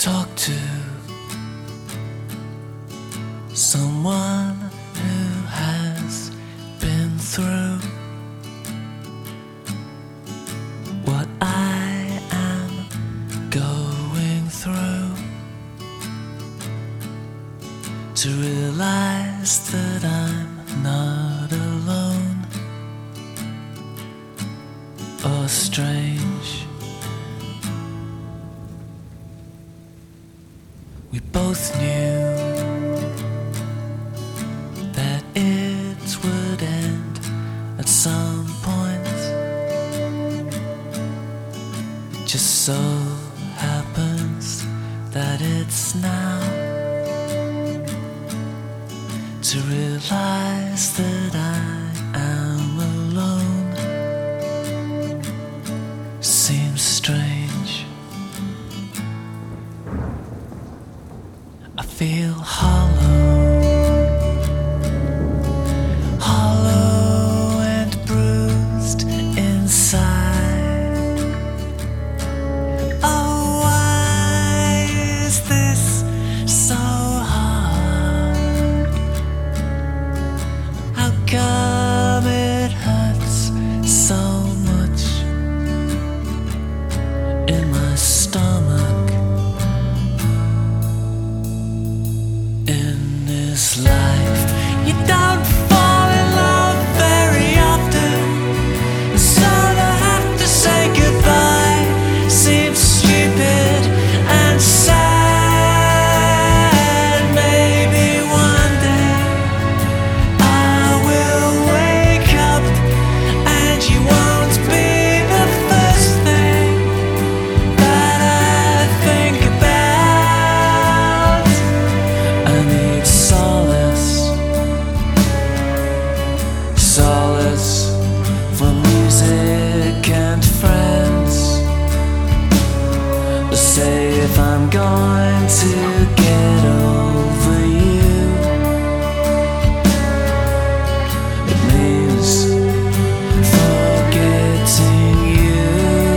talk to someone who has been through what I am going through, to realize that I'm not alone or strange. We both knew that it would end at some point. It just so happens that it's now. To realize that I am alone seems strange. I feel hollow and bruised inside. Oh, why is this so hard? How come it hurts so much in my stomach? In this life, you don't fall in love very often, so to have to say goodbye seems stupid and sad. Maybe one day I will wake up and you won't be the first thing that I think about. I need solace from music and friends. Say if I'm going to get over you, it means forgetting you,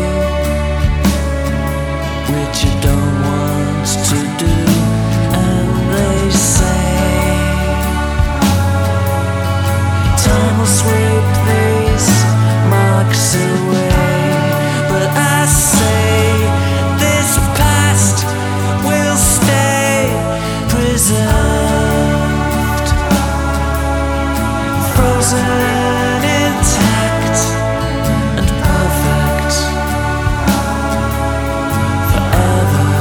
which you don't want to do. And they say time will sweep these marks away, but I say this past will stay preserved, frozen intact and perfect forever.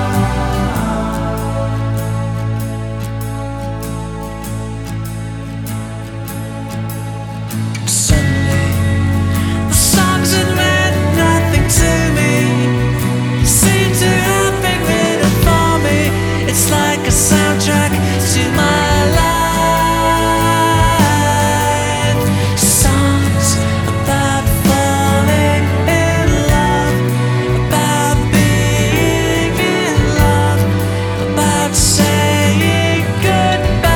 Suddenly, the songs that meant nothing to me seem to have been written for me. It's like a soundtrack to my life. Songs about falling in love, about being in love, about saying goodbye.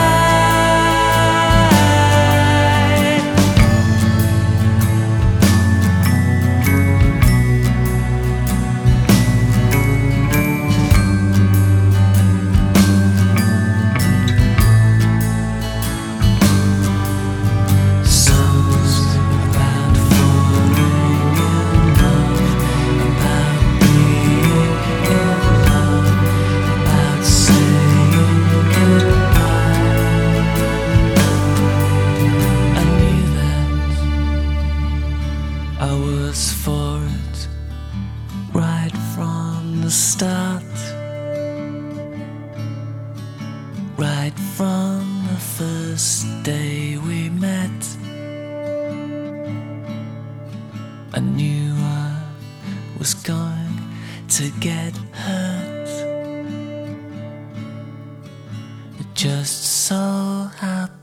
Songs about falling in love, about being in love, about saying goodbye. I knew that I was for it right from the start, right from the first day we met. I knew I was going to get hurt. It just so happened